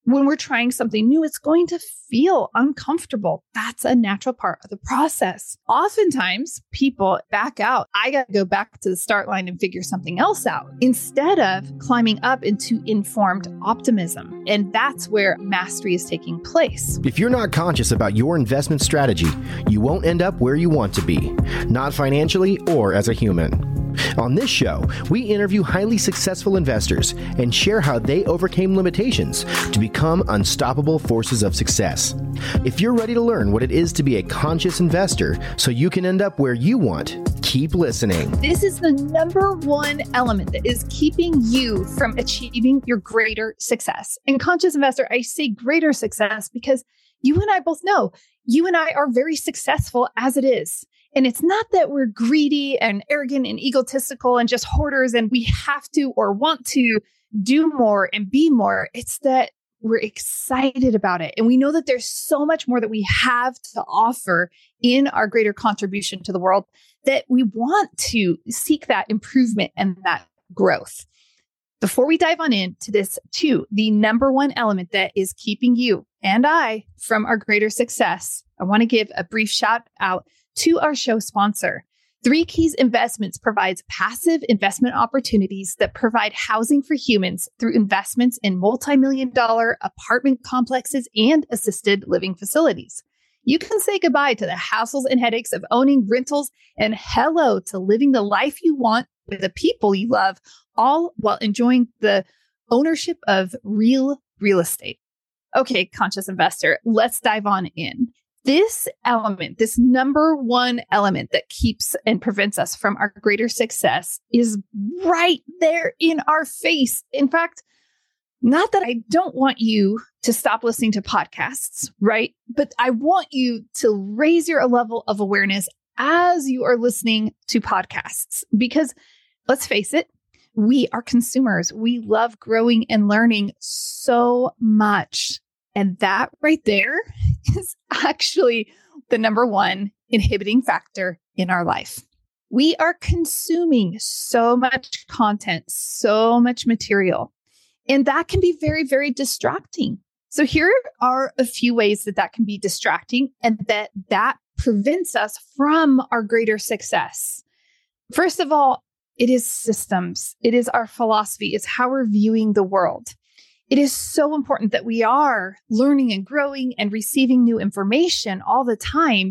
When we're trying something new, it's going to feel uncomfortable. That's a natural part of the process. Oftentimes, people back out. I got to go back to the start line and figure something else out instead of climbing up into informed optimism. And that's where mastery is taking place. If you're not conscious about your investment strategy, you won't end up where you want to be, not financially or as a human. On this show, we interview highly successful investors and share how they overcame limitations to become unstoppable forces of success. If you're ready to learn what it is to be a conscious investor so you can end up where you want, keep listening. This is the number one element that is keeping you from achieving your greater success. And conscious investor, I say greater success because you and I both know you and I are very successful as it is. And it's not that we're greedy and arrogant and egotistical and just hoarders and we have to or want to do more and be more. It's that we're excited about it. And we know that there's so much more that we have to offer in our greater contribution to the world that we want to seek that improvement and that growth. Before we dive on into this too, the number one element that is keeping you and I from our greater success, I want to give a brief shout out to our show sponsor. Three Keys Investments provides passive investment opportunities that provide housing for humans through investments in multi-million-dollar apartment complexes and assisted living facilities. You can say goodbye to the hassles and headaches of owning rentals and hello to living the life you want with the people you love, all while enjoying the ownership of real estate. Okay, conscious investor, let's dive on in. This element, this number one element that keeps and prevents us from our greater success is right there in our face. In fact, not that I don't want you to stop listening to podcasts, right? But I want you to raise your level of awareness as you are listening to podcasts, because let's face it, we are consumers. We love growing and learning so much. And that right there is actually the number one inhibiting factor in our life. We are consuming so much content, so much material, and that can be very, very distracting. So here are a few ways that can be distracting and that prevents us from our greater success. First of all, it is systems. It is our philosophy. It's how we're viewing the world. It is so important that we are learning and growing and receiving new information all the time.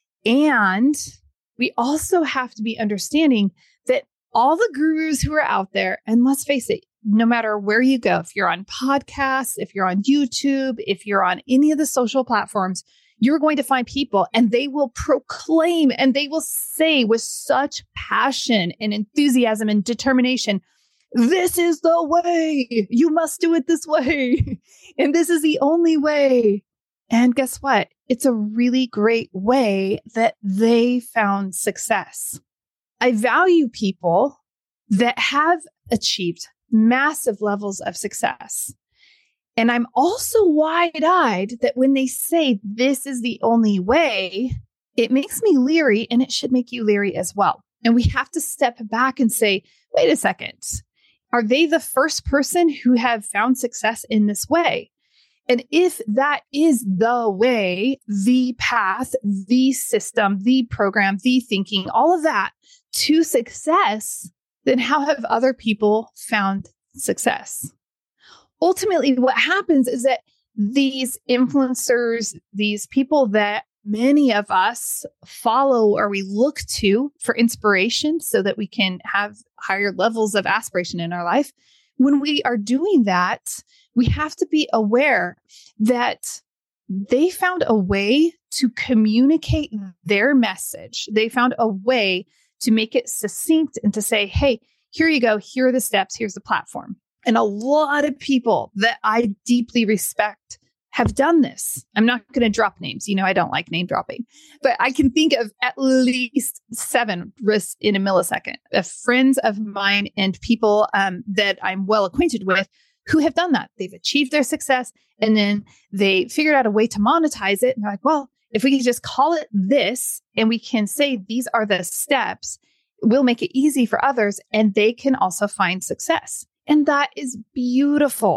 And we also have to be understanding that all the gurus who are out there, and let's face it, no matter where you go, if you're on podcasts, if you're on YouTube, if you're on any of the social platforms, you're going to find people and they will proclaim and they will say with such passion and enthusiasm and determination, this is the way. You must do it this way. And this is the only way. And guess what? It's a really great way that they found success. I value people that have achieved massive levels of success. And I'm also wide-eyed that when they say this is the only way, it makes me leery and it should make you leery as well. And we have to step back and say, wait a second. Are they the first person who have found success in this way? And if that is the way, the path, the system, the program, the thinking, all of that to success, then how have other people found success? Ultimately, what happens is that these influencers, these people that many of us follow or we look to for inspiration so that we can have higher levels of aspiration in our life. When we are doing that, we have to be aware that they found a way to communicate their message. They found a way to make it succinct and to say, hey, here you go. Here are the steps. Here's the platform. And a lot of people that I deeply respect have done this. I'm not going to drop names. You know, I don't like name dropping, but I can think of at least 7 in a millisecond of friends of mine and people that I'm well acquainted with who have done that. They've achieved their success and then they figured out a way to monetize it. And they're like, well, if we can just call it this and we can say these are the steps, we'll make it easy for others and they can also find success. And that is beautiful.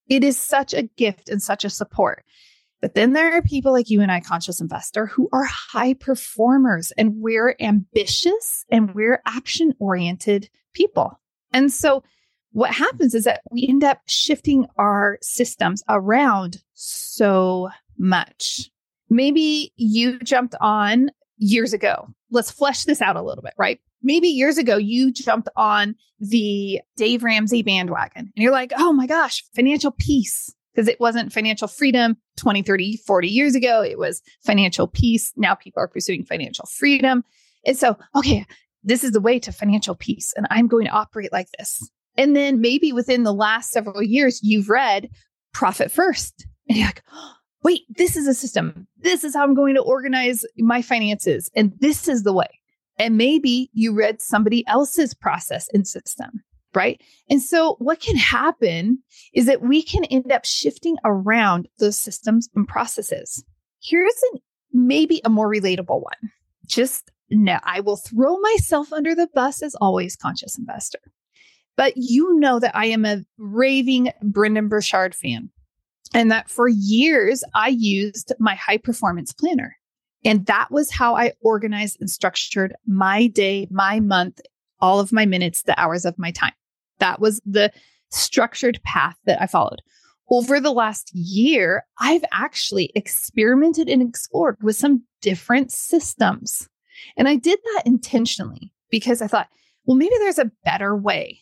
It is such a gift and such a support. But then there are people like you and I, Conscious Investor, who are high performers, and we're ambitious and we're action-oriented people. And so what happens is that we end up shifting our systems around so much. Maybe you jumped on years ago. Let's flesh this out a little bit, right? Maybe years ago, you jumped on the Dave Ramsey bandwagon and you're like, oh my gosh, financial peace. Because it wasn't financial freedom 20, 30, 40 years ago. It was financial peace. Now people are pursuing financial freedom. And so, okay, this is the way to financial peace. And I'm going to operate like this. And then maybe within the last several years, you've read Profit First. And you're like, oh, wait, this is a system. This is how I'm going to organize my finances. And this is the way. And maybe you read somebody else's process and system. Right. And so what can happen is that we can end up shifting around those systems and processes. Here's maybe a more relatable one. Just now, I will throw myself under the bus as always, Conscious Investor. But you know that I am a raving Brendon Burchard fan, and that for years I used my high performance planner. And that was how I organized and structured my day, my month, all of my minutes, the hours of my time. That was the structured path that I followed. Over the last year, I've actually experimented and explored with some different systems. And I did that intentionally because I thought, well, maybe there's a better way.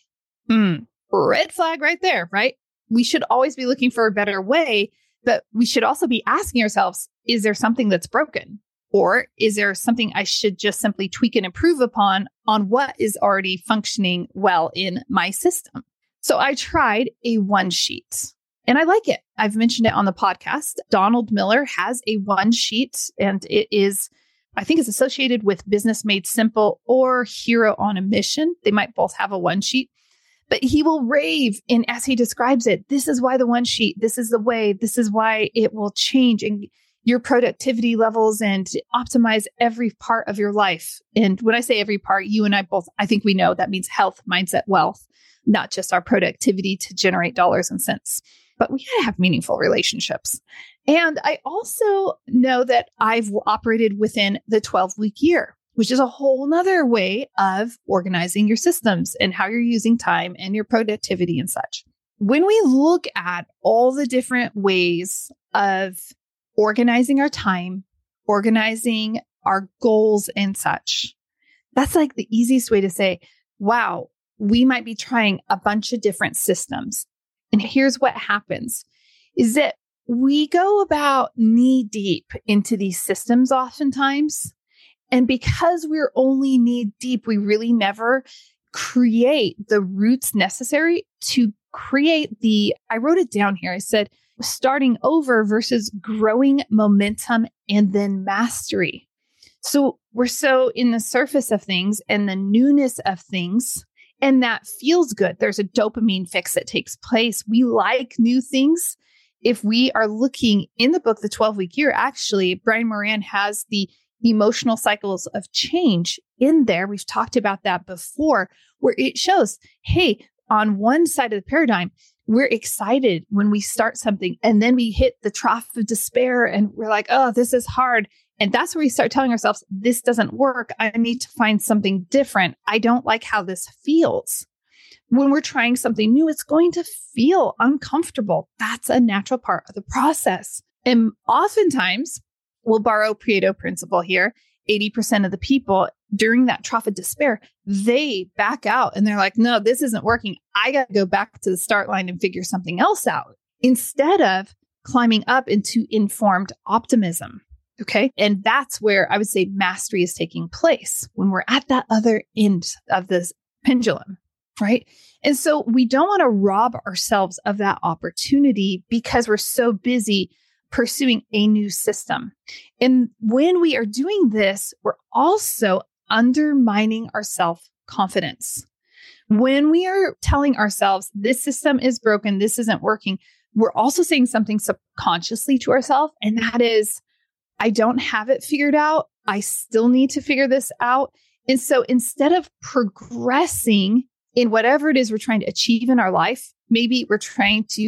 Red flag right there, right? We should always be looking for a better way, but we should also be asking ourselves, is there something that's broken? Or is there something I should just simply tweak and improve upon on what is already functioning well in my system? So I tried a one sheet and I like it. I've mentioned it on the podcast. Donald Miller has a one sheet, and it is, I think it's associated with Business Made Simple or Hero on a Mission. They might both have a one sheet, but he will rave in as he describes it. This is why the one sheet, this is the way, this is why it will change and your productivity levels and optimize every part of your life. And when I say every part, you and I both, I think we know that means health, mindset, wealth, not just our productivity to generate dollars and cents, but we gotta have meaningful relationships. And I also know that I've operated within the 12-week year, which is a whole nother way of organizing your systems and how you're using time and your productivity and such. When we look at all the different ways of organizing our time, organizing our goals and such, that's like the easiest way to say, wow, we might be trying a bunch of different systems. And here's what happens is that we go about knee deep into these systems oftentimes. And because we're only knee deep, we really never create the roots necessary to create I wrote it down here. I said, starting over versus growing momentum and then mastery. So we're so in the surface of things and the newness of things, and that feels good. There's a dopamine fix that takes place. We like new things. If we are looking in the book, The 12-Week Year, actually, Brian Moran has the emotional cycles of change in there. We've talked about that before, where it shows, hey, on one side of the paradigm, we're excited when we start something and then we hit the trough of despair and we're like, oh, this is hard. And that's where we start telling ourselves, this doesn't work. I need to find something different. I don't like how this feels. When we're trying something new, it's going to feel uncomfortable. That's a natural part of the process. And oftentimes, we'll borrow Pareto principle here. 80% of the people during that trough of despair, they back out and they're like, no, this isn't working. I got to go back to the start line and figure something else out instead of climbing up into informed optimism. Okay. And that's where I would say mastery is taking place when we're at that other end of this pendulum. Right. And so we don't want to rob ourselves of that opportunity because we're so busy pursuing a new system. And when we are doing this, we're also undermining our self-confidence. When we are telling ourselves this system is broken, this isn't working, we're also saying something subconsciously to ourselves. And that is, I don't have it figured out. I still need to figure this out. And so instead of progressing in whatever it is we're trying to achieve in our life, maybe we're trying to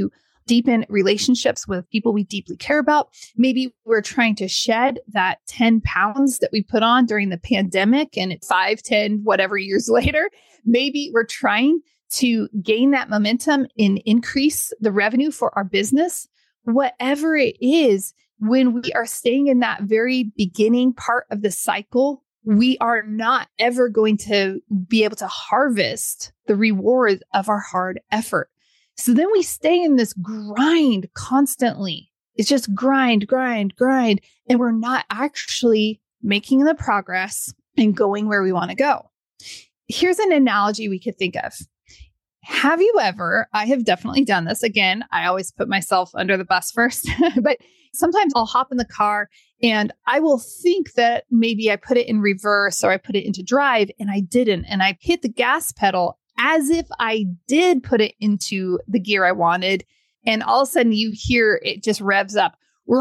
deepen relationships with people we deeply care about. Maybe we're trying to shed that 10 pounds that we put on during the pandemic and it's 5, 10, whatever years later. Maybe we're trying to gain that momentum and increase the revenue for our business. Whatever it is, when we are staying in that very beginning part of the cycle, we are not ever going to be able to harvest the reward of our hard effort. So then we stay in this grind constantly. It's just grind, grind, grind. And we're not actually making the progress and going where we want to go. Here's an analogy we could think of. Have you ever, I have definitely done this. Again, I always put myself under the bus first, but sometimes I'll hop in the car and I will think that maybe I put it in reverse or I put it into drive and I didn't. And I hit the gas pedal as if I did put it into the gear I wanted. And all of a sudden you hear it just revs up,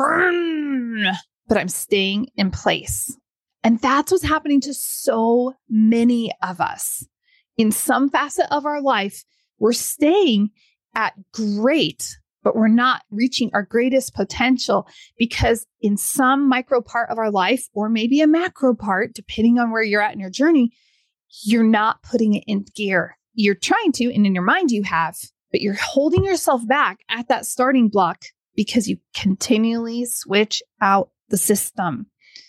but I'm staying in place. And that's what's happening to so many of us. In some facet of our life, we're staying at great, but we're not reaching our greatest potential because in some micro part of our life, or maybe a macro part, depending on where you're at in your journey, you're not putting it in gear. You're trying to, and in your mind you have, but you're holding yourself back at that starting block because you continually switch out the system.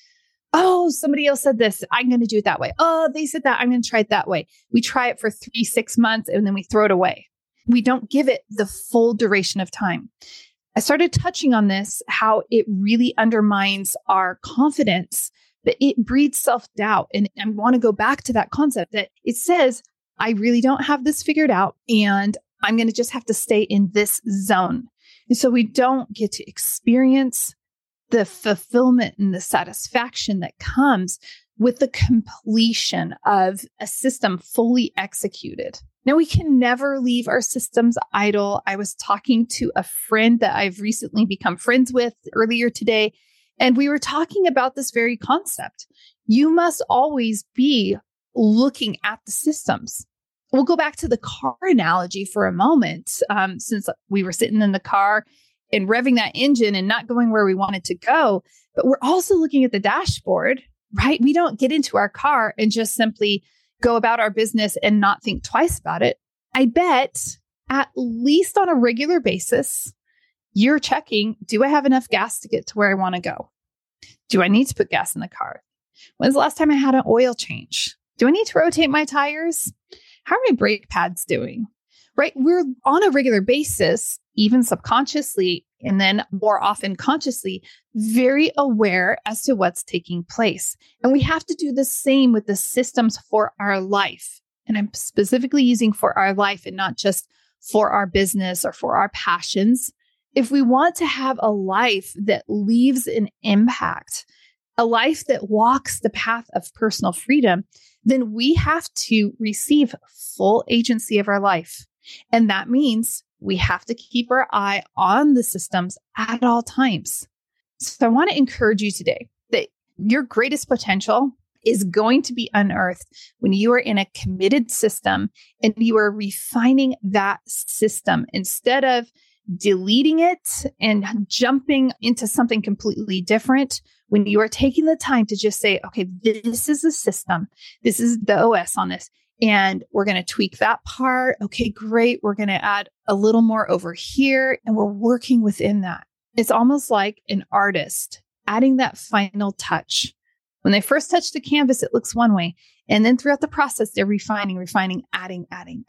Oh, somebody else said this. I'm going to do it that way. Oh, they said that. I'm going to try it that way. We try it for 3-6 months and then we throw it away. We don't give it the full duration of time. I started touching on this, how it really undermines our confidence, that it breeds self-doubt. And I want to go back to that concept that it says, I really don't have this figured out and I'm going to just have to stay in this zone. And so we don't get to experience the fulfillment and the satisfaction that comes with the completion of a system fully executed. Now, we can never leave our systems idle. I was talking to a friend that I've recently become friends with earlier today, and we were talking about this very concept. You must always be looking at the systems. We'll go back to the car analogy for a moment, since we were sitting in the car and revving that engine and not going where we wanted to go. But we're also looking at the dashboard, right? We don't get into our car and just simply go about our business and not think twice about it. I bet at least on a regular basis, you're checking, do I have enough gas to get to where I want to go? Do I need to put gas in the car? When's the last time I had an oil change? Do I need to rotate my tires? How are my brake pads doing? Right? We're on a regular basis, even subconsciously, and then more often consciously, very aware as to what's taking place. And we have to do the same with the systems for our life. And I'm specifically using for our life and not just for our business or for our passions. If we want to have a life that leaves an impact, a life that walks the path of personal freedom, then we have to receive full agency of our life. And that means we have to keep our eye on the systems at all times. So I want to encourage you today that your greatest potential is going to be unearthed when you are in a committed system and you are refining that system instead of deleting it and jumping into something completely different. When you are taking the time to just say, okay, this is the system. This is the OS on this. And we're going to tweak that part. Okay, great. We're going to add a little more over here. And we're working within that. It's almost like an artist adding that final touch. When they first touch the canvas, it looks one way. And then throughout the process, they're refining, adding.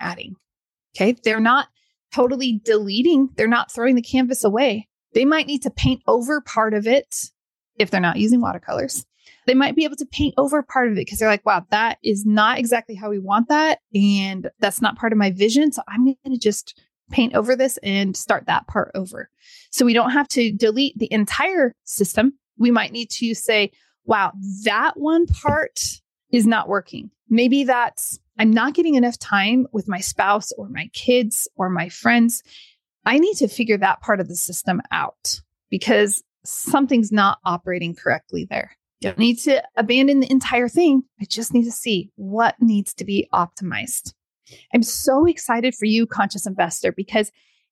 Okay, they're not totally deleting. They're not throwing the canvas away. They might need to paint over part of it if they're not using watercolors. They might be able to paint over part of it because they're like, wow, that is not exactly how we want that. And that's not part of my vision. So I'm going to just paint over this and start that part over. So we don't have to delete the entire system. We might need to say, wow, that one part is not working. Maybe that's, I'm not getting enough time with my spouse or my kids or my friends. I need to figure that part of the system out because something's not operating correctly there. Don't need to abandon the entire thing. I just need to see what needs to be optimized. I'm so excited for you, Conscious Investor, because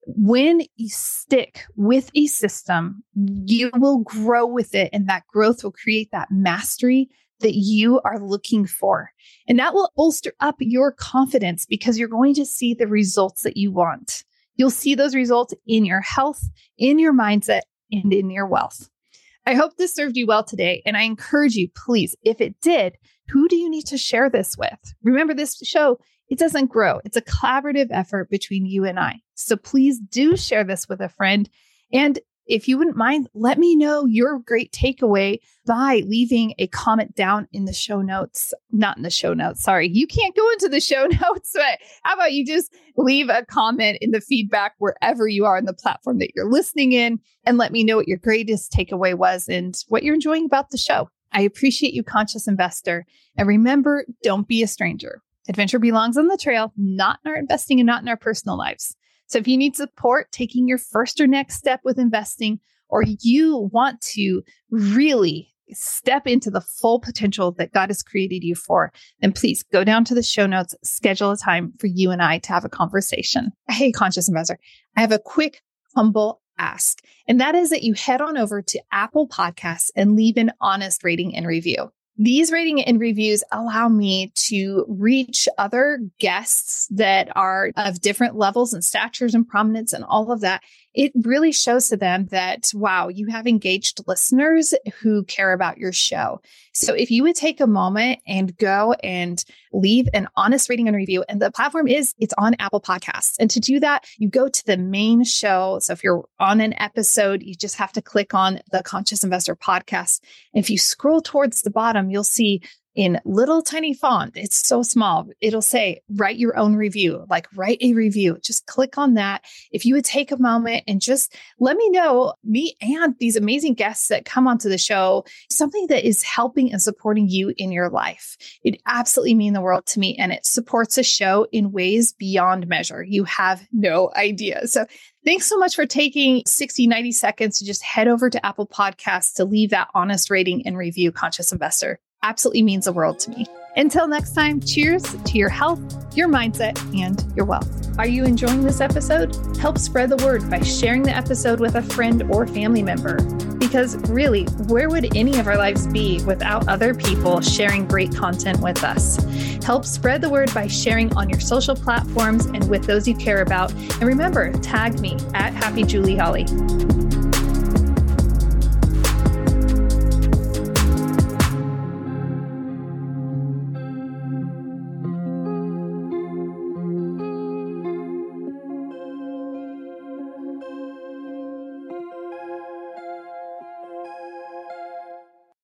When you stick with a system, you will grow with it, and that growth will create that mastery that you are looking for. And that will bolster up your confidence because you're going to see the results that you want. You'll see those results in your health, in your mindset, and in your wealth. I hope this served you well today. And I encourage you, please, if it did, who do you need to share this with? Remember, this show, it doesn't grow. It's a collaborative effort between you and I. So please do share this with a friend. And if you wouldn't mind, let me know your great takeaway by leaving a comment down in the show notes. Not in the show notes. Sorry. You can't go into the show notes, but how about you just leave a comment in the feedback wherever you are on the platform that you're listening in, and let me know what your greatest takeaway was and what you're enjoying about the show. I appreciate you, Conscious Investor. And remember, don't be a stranger. Adventure belongs on the trail, not in our investing and not in our personal lives. So if you need support taking your first or next step with investing, or you want to really step into the full potential that God has created you for, then please go down to the show notes, schedule a time for you and I to have a conversation. Hey, Conscious Investor, I have a quick, humble ask, and that is that you head on over to Apple Podcasts and leave an honest rating and review. These rating and reviews allow me to reach other guests that are of different levels and statures and prominence and all of that. It really shows to them that, wow, you have engaged listeners who care about your show. So if you would take a moment and go and leave an honest rating and review, and the platform it's on Apple Podcasts. And to do that, you go to the main show. So if you're on an episode, you just have to click on the Conscious Investor podcast. And if you scroll towards the bottom, you'll see in little tiny font, it's so small, it'll say, write your own review, like write a review. Just click on that. If you would take a moment and just let me know, me and these amazing guests that come onto the show, something that is helping and supporting you in your life. It absolutely means the world to me, and it supports the show in ways beyond measure. You have no idea. So thanks so much for taking 60, 90 seconds to just head over to Apple Podcasts to leave that honest rating and review, Conscious Investor. Absolutely means the world to me. Until next time, cheers to your health, your mindset, and your wealth. Are you enjoying this episode? Help spread the word by sharing the episode with a friend or family member. Because really, where would any of our lives be without other people sharing great content with us? Help spread the word by sharing on your social platforms and with those you care about. And remember, tag me at Happy Julie Holly.